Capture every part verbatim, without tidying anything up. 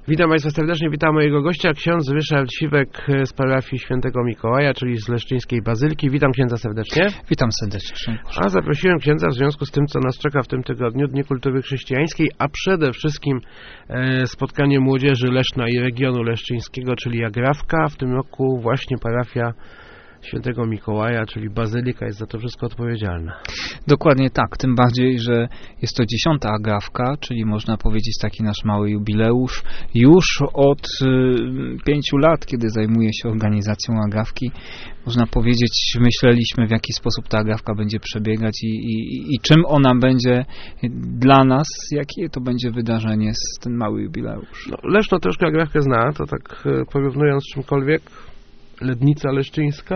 Witam Państwa serdecznie, witam mojego gościa, ksiądz Ryszard Siwek z parafii Świętego Mikołaja, czyli z Leszczyńskiej Bazyliki. Witam księdza serdecznie. Witam serdecznie. A zaprosiłem księdza w związku z tym, co nas czeka w tym tygodniu, Dni Kultury Chrześcijańskiej, a przede wszystkim e, spotkanie młodzieży Leszna i regionu leszczyńskiego, czyli Agrawka. W tym roku właśnie parafia Świętego Mikołaja, czyli Bazylika jest za to wszystko odpowiedzialna. Dokładnie tak, tym bardziej, że jest to dziesiąta Agrawka, czyli można powiedzieć taki nasz mały jubileusz. Już od y, pięciu lat, kiedy zajmuję się organizacją Agrawki, można powiedzieć, myśleliśmy, w jaki sposób ta Agrawka będzie przebiegać i, i, i czym ona będzie dla nas, jakie to będzie wydarzenie, ten mały jubileusz. No, Leszno troszkę Agrawkę zna, to tak porównując z czymkolwiek, Lednica Leszczyńska?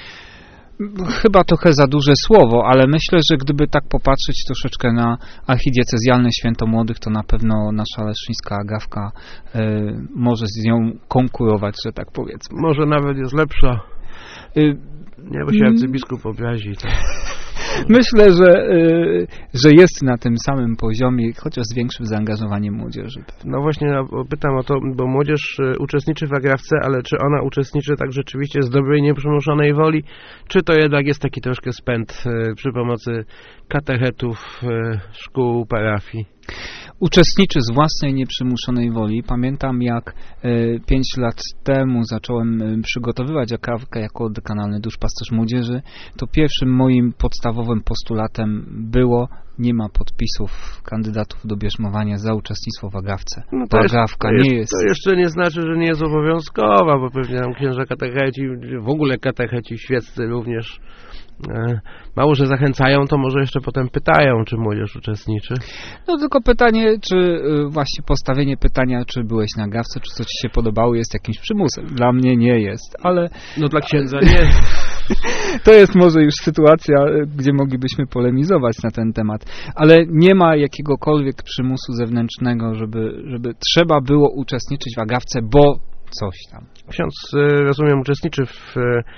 Chyba trochę za duże słowo, ale myślę, że gdyby tak popatrzeć troszeczkę na archidiecezjalne święto młodych, to na pewno nasza leszczyńska Agrawka y, może z nią konkurować, że tak powiedzmy. Może nawet jest lepsza. Y, Nie, bo się arcybiskup obrazi. To... Myślę, że, y, że jest na tym samym poziomie, chociaż z większym zaangażowaniem młodzieży. No właśnie, no, pytam o to, bo młodzież uczestniczy w Agrawce, ale czy ona uczestniczy tak rzeczywiście z dobrej, nieprzymuszonej woli, czy to jednak jest taki troszkę spęd y, przy pomocy katechetów, y, szkół, parafii? Uczestniczy z własnej nieprzymuszonej woli. Pamiętam, jak y, pięć lat temu zacząłem y, przygotowywać Agrawkę jako dekanalny duszpasterz młodzieży, to pierwszym moim podstawowym postulatem było: nie ma podpisów kandydatów do bierzmowania za uczestnictwo w Agrawce. No to Agrawka jest, to nie jest, jest... To jeszcze nie znaczy, że nie jest obowiązkowa, bo pewnie tam księża katecheci, w ogóle katecheci świeccy również e, mało, że zachęcają, to może jeszcze potem pytają, czy młodzież uczestniczy. No tylko pytanie, czy y, właśnie postawienie pytania, czy byłeś na Agrawce, czy co ci się podobało, jest jakimś przymusem. Dla mnie nie jest, ale... No dla księdza nie. To jest może już sytuacja, gdzie moglibyśmy polemizować na ten temat, ale nie ma jakiegokolwiek przymusu zewnętrznego, żeby, żeby trzeba było uczestniczyć w Agrawce, bo coś tam. Ksiądz, rozumiem, uczestniczy w,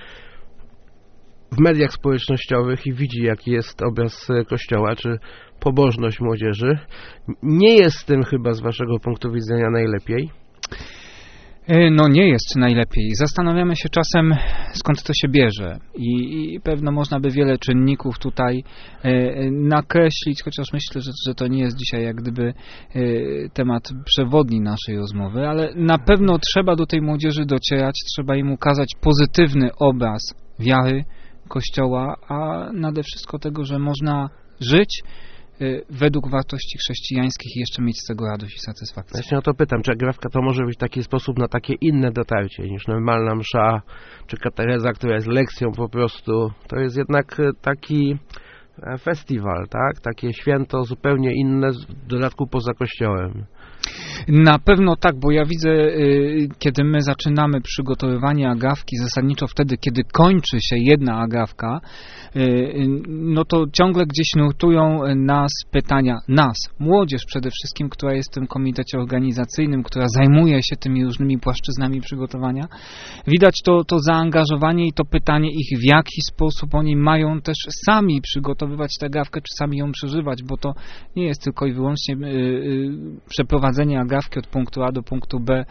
w mediach społecznościowych i widzi, jaki jest obraz Kościoła, czy pobożność młodzieży. Nie jest z tym chyba z waszego punktu widzenia najlepiej. No nie jest najlepiej. Zastanawiamy się czasem, skąd to się bierze i, i pewno można by wiele czynników tutaj e, nakreślić, chociaż myślę, że, że to nie jest dzisiaj jak gdyby e, temat przewodni naszej rozmowy, ale na pewno trzeba do tej młodzieży docierać, trzeba im ukazać pozytywny obraz wiary Kościoła, a nade wszystko tego, że można żyć według wartości chrześcijańskich i jeszcze mieć z tego radość i satysfakcję. Właśnie o to pytam, czy Agrawka to może być taki sposób na takie inne dotarcie niż normalna msza, czy katecheza, która jest lekcją po prostu. To jest jednak taki festiwal, tak? Takie święto zupełnie inne, w dodatku poza Kościołem. Na pewno tak, bo ja widzę, kiedy my zaczynamy przygotowywanie Agrawki, zasadniczo wtedy, kiedy kończy się jedna Agrawka, no to ciągle gdzieś nurtują nas pytania, nas, młodzież przede wszystkim, która jest w tym komitecie organizacyjnym, która zajmuje się tymi różnymi płaszczyznami przygotowania. Widać to, to zaangażowanie i to pytanie ich, w jaki sposób oni mają też sami przygotowywać tę Agrawkę, czy sami ją przeżywać, bo to nie jest tylko i wyłącznie przeprowadzenie Agrawki od punktu A do punktu B,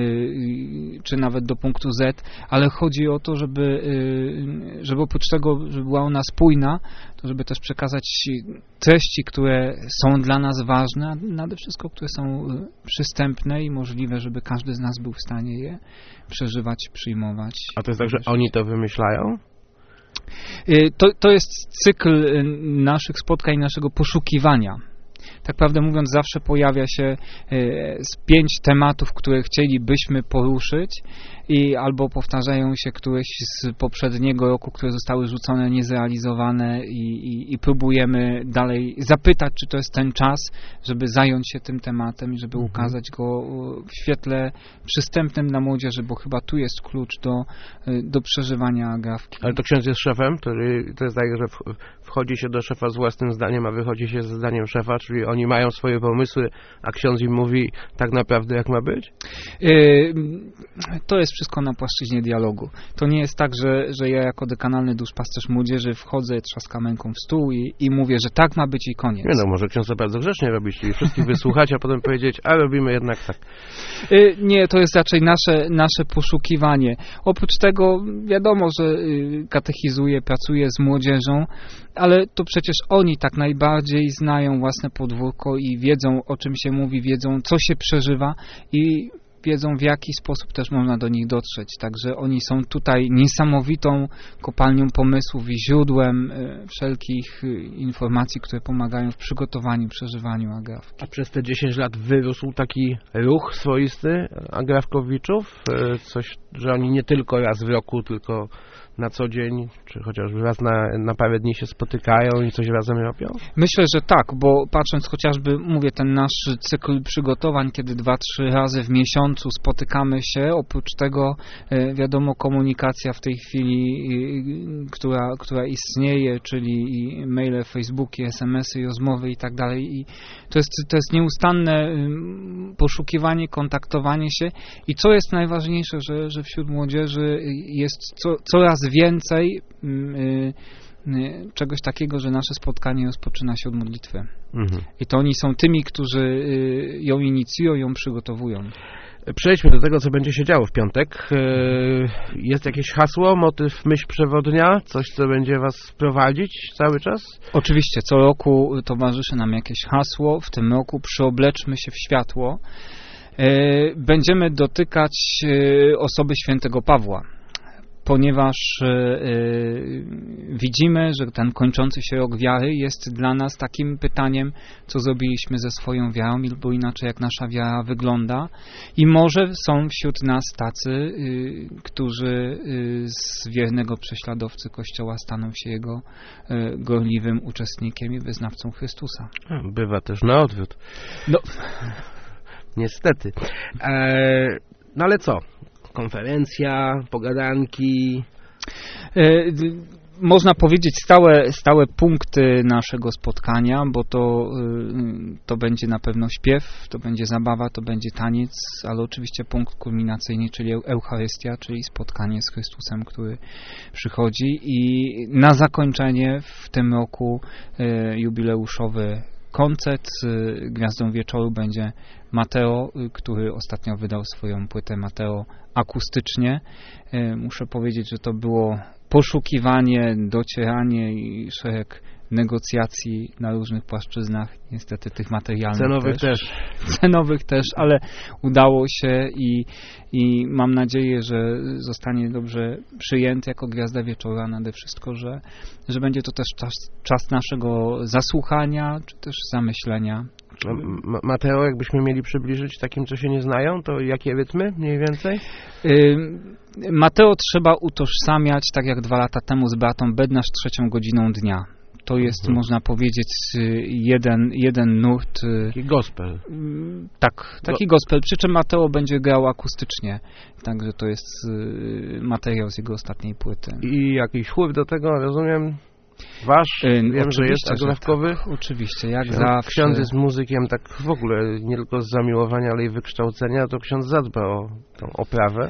czy nawet do punktu Z, ale chodzi o to, żeby, żeby oprócz tego, żeby była ona spójna, to żeby też przekazać treści, które są dla nas ważne, a nade wszystko, które są przystępne i możliwe, żeby każdy z nas był w stanie je przeżywać, przyjmować. A to jest tak, że oni to wymyślają? To, to jest cykl naszych spotkań, naszego poszukiwania. Tak prawdę mówiąc, zawsze pojawia się z pięć tematów, które chcielibyśmy poruszyć i albo powtarzają się któreś z poprzedniego roku, które zostały rzucone, niezrealizowane i, i, i próbujemy dalej zapytać, czy to jest ten czas, żeby zająć się tym tematem i żeby mhm. ukazać go w świetle przystępnym dla młodzieży, bo chyba tu jest klucz do, do przeżywania Agrawki. Ale to ksiądz jest szefem, który to jest tak, że wchodzi się do szefa z własnym zdaniem, a wychodzi się ze zdaniem szefa, czyli oni mają swoje pomysły, a ksiądz im mówi tak naprawdę, jak ma być? To jest wszystko na płaszczyźnie dialogu. To nie jest tak, że, że ja jako dekanalny duszpasterz młodzieży wchodzę, trzaskam ręką w stół i, i mówię, że tak ma być i koniec. Nie no, może ksiądz to bardzo grzecznie robić, czyli wszystkich wysłuchać, a potem powiedzieć, a robimy jednak tak. Nie, to jest raczej nasze, nasze poszukiwanie. Oprócz tego wiadomo, że katechizuję, pracuję z młodzieżą, ale to przecież oni tak najbardziej znają własne podwórko i wiedzą, o czym się mówi, wiedzą, co się przeżywa i wiedzą, w jaki sposób też można do nich dotrzeć. Także oni są tutaj niesamowitą kopalnią pomysłów i źródłem wszelkich informacji, które pomagają w przygotowaniu, przeżywaniu agrafki. A przez te dziesięć lat wyrósł taki ruch swoisty agrafkowiczów? Coś, że oni nie tylko raz w roku, tylko na co dzień, czy chociażby raz na, na parę dni się spotykają i coś razem robią? Myślę, że tak, bo patrząc chociażby, mówię, ten nasz cykl przygotowań, kiedy dwa, trzy razy w miesiącu spotykamy się, oprócz tego wiadomo, komunikacja w tej chwili, która, która istnieje, czyli maile, Facebooki, es em esy, rozmowy i tak dalej. I to jest, to jest nieustanne poszukiwanie, kontaktowanie się i co jest najważniejsze, że, że wśród młodzieży jest co, coraz więcej y, y, czegoś takiego, że nasze spotkanie rozpoczyna się od modlitwy. Mhm. I to oni są tymi, którzy y, ją inicjują, ją przygotowują. Przejdźmy do tego, co będzie się działo w piątek. Jest jakieś hasło, motyw, myśl przewodnia? Coś, co będzie was prowadzić cały czas? Oczywiście, co roku towarzyszy nam jakieś hasło. W tym roku przyobleczmy się w światło. Będziemy dotykać osoby świętego Pawła, ponieważ y, widzimy, że ten kończący się rok wiary jest dla nas takim pytaniem, co zrobiliśmy ze swoją wiarą, albo inaczej, jak nasza wiara wygląda. I może są wśród nas tacy, y, którzy y, z wiernego prześladowcy Kościoła staną się jego y, gorliwym uczestnikiem i wyznawcą Chrystusa. Bywa też na odwrót. No. Niestety. E, no ale co? Konferencja, pogadanki. Można powiedzieć stałe, stałe punkty naszego spotkania, bo to, to będzie na pewno śpiew, to będzie zabawa, to będzie taniec, ale oczywiście punkt kulminacyjny, czyli Eucharystia, czyli spotkanie z Chrystusem, który przychodzi i na zakończenie w tym roku jubileuszowy koncert. Gwiazdą wieczoru będzie Mateo, który ostatnio wydał swoją płytę Mateo akustycznie. Muszę powiedzieć, że to było poszukiwanie, docieranie i szereg negocjacji na różnych płaszczyznach, niestety tych materialnych cenowych też. też. Cenowych też, ale udało się i, i mam nadzieję, że zostanie dobrze przyjęty jako Gwiazda Wieczoru, a nade wszystko, że, że będzie to też czas, czas naszego zasłuchania, czy też zamyślenia. Ma- Mateo, jakbyśmy mieli przybliżyć takim, co się nie znają, to jakie rytmy mniej więcej? Mateo trzeba utożsamiać, tak jak dwa lata temu z Beatą Bednarz, trzecią godziną dnia. To jest, mhm. można powiedzieć, jeden, jeden nurt. Taki gospel. Tak, taki Go- gospel, przy czym Mateo będzie grał akustycznie. Także to jest materiał z jego ostatniej płyty. I jakiś chór do tego, rozumiem? Wasz? Wiem, oczywiście, że jest agrafkowy. Tak, oczywiście, jak ksiądz, zawsze. Ksiądz jest muzykiem tak w ogóle, nie tylko z zamiłowania, ale i wykształcenia, to ksiądz zadba o tą oprawę.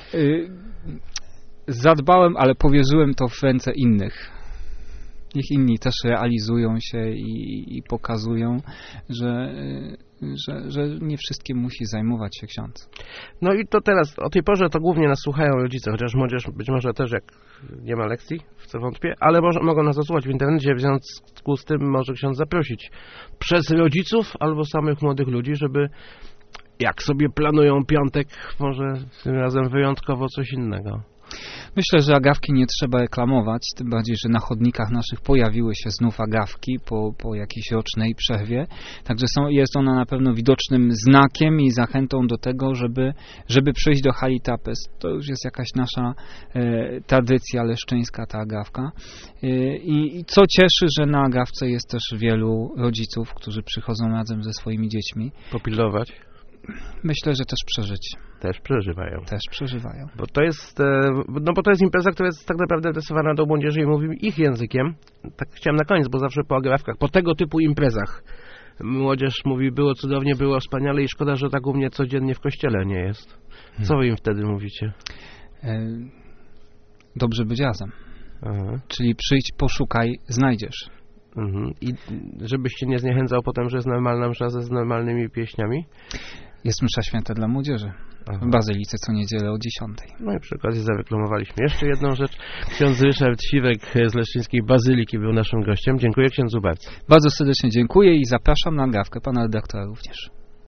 Zadbałem, ale powierzyłem to w ręce innych. Niech inni też realizują się i, i pokazują, że, że, że nie wszystkim musi zajmować się ksiądz. No i to teraz, o tej porze to głównie nas słuchają rodzice, chociaż młodzież być może też, jak nie ma lekcji, w co wątpię, ale może, mogą nas zasłuchać w internecie, w związku z tym może ksiądz zaprosić przez rodziców albo samych młodych ludzi, żeby jak sobie planują piątek, może tym razem wyjątkowo coś innego. Myślę, że agawki nie trzeba reklamować, tym bardziej, że na chodnikach naszych pojawiły się znów agawki po, po jakiejś rocznej przerwie. Także są, jest ona na pewno widocznym znakiem i zachętą do tego, żeby, żeby przyjść do hali Tapes. To już jest jakaś nasza e, tradycja leszczyńska, ta agawka. E, i, I co cieszy, że na agawce jest też wielu rodziców, którzy przychodzą razem ze swoimi dziećmi. Popilnować. Myślę, że też przeżyć. Też przeżywają. Też przeżywają. Bo to jest, no bo to jest impreza, która jest tak naprawdę adresowana do młodzieży i mówimy ich językiem. Tak chciałem na koniec, bo zawsze po agrafkach, po tego typu imprezach młodzież mówi, było cudownie, było wspaniale i szkoda, że tak u mnie codziennie w kościele nie jest. Co wy im wtedy mówicie? E, dobrze być razem. Aha. Czyli przyjdź, poszukaj, znajdziesz. Mhm. I żebyś się nie zniechęcał potem, że jest normalna msza ze z normalnymi pieśniami? Jest msza święta dla młodzieży. Aha. W Bazylice co niedzielę o dziesiątej. No i przy okazji zareklamowaliśmy jeszcze jedną rzecz. Ksiądz Ryszard Siwek z Leszczyńskiej Bazyliki był naszym gościem. Dziękuję księdzu bardzo. Bardzo serdecznie dziękuję i zapraszam na agawkę pana redaktora również.